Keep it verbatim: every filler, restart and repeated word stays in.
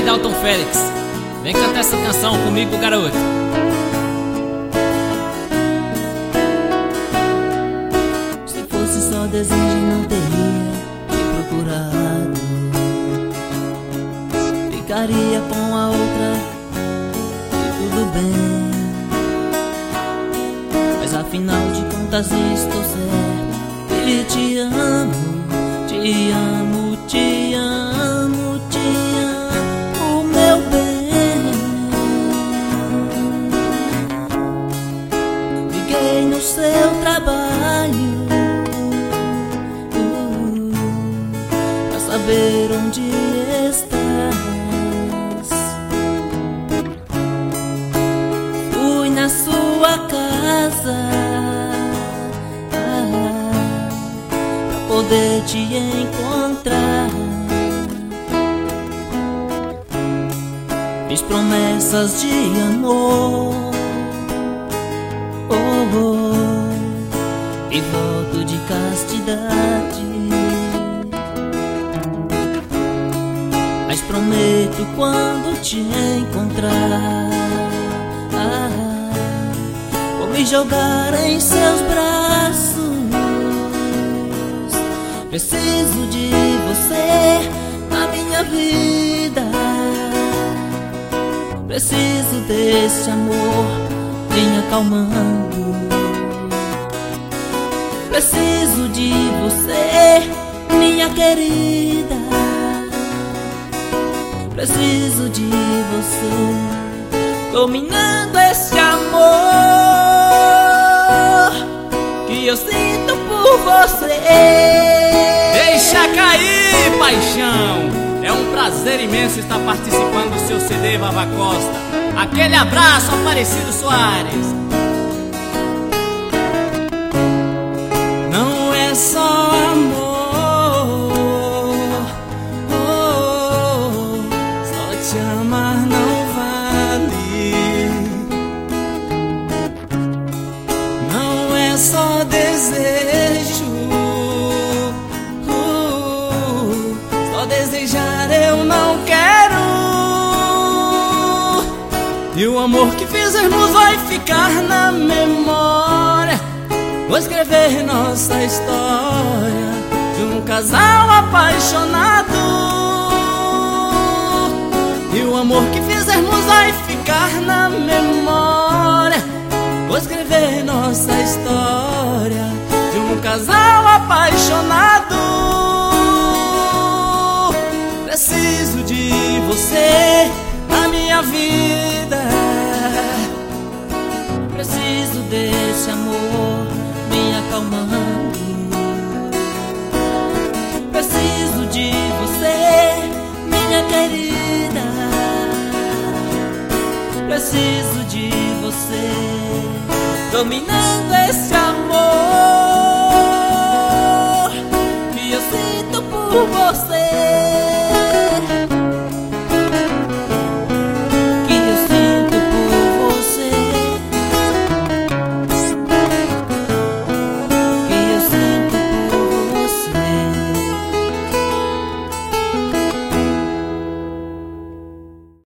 Dalton Félix. Vem cantar essa canção comigo, garoto. Se fosse só desejo, não teria te procurado. Ficaria com a outra e tudo bem. Mas afinal de contas estou certo e te amo, te amo, te amo, te amo, meu bem. Liguei no seu trabalho uh, pra saber onde estás. Fui na sua casa ah, pra poder te encontrar. Fiz promessas de amor oh, oh, e voto de castidade. Mas prometo quando te encontrar ah, vou me jogar em seus braços. Preciso de você na minha vida. Preciso desse amor me acalmando. Preciso de você, minha querida. Preciso de você dominando esse amor que eu sinto por você. Deixa cair, paixão! É um prazer imenso estar participando do seu C D, Vava Costa. Aquele abraço, Aparecido Soares. Não é só amor, oh, só te amar não vale. Não é só desejo, uh, só desejar eu não quero. E o amor que fizermos vai ficar na memória. Vou escrever nossa história de um casal apaixonado. E o amor que fizermos vai ficar na memória. Vou escrever nossa história de um casal apaixonado. Preciso de você na minha vida. Preciso desse amor me acalmando. Preciso de você, minha querida. Preciso de você dominando esse amor que eu sinto por você.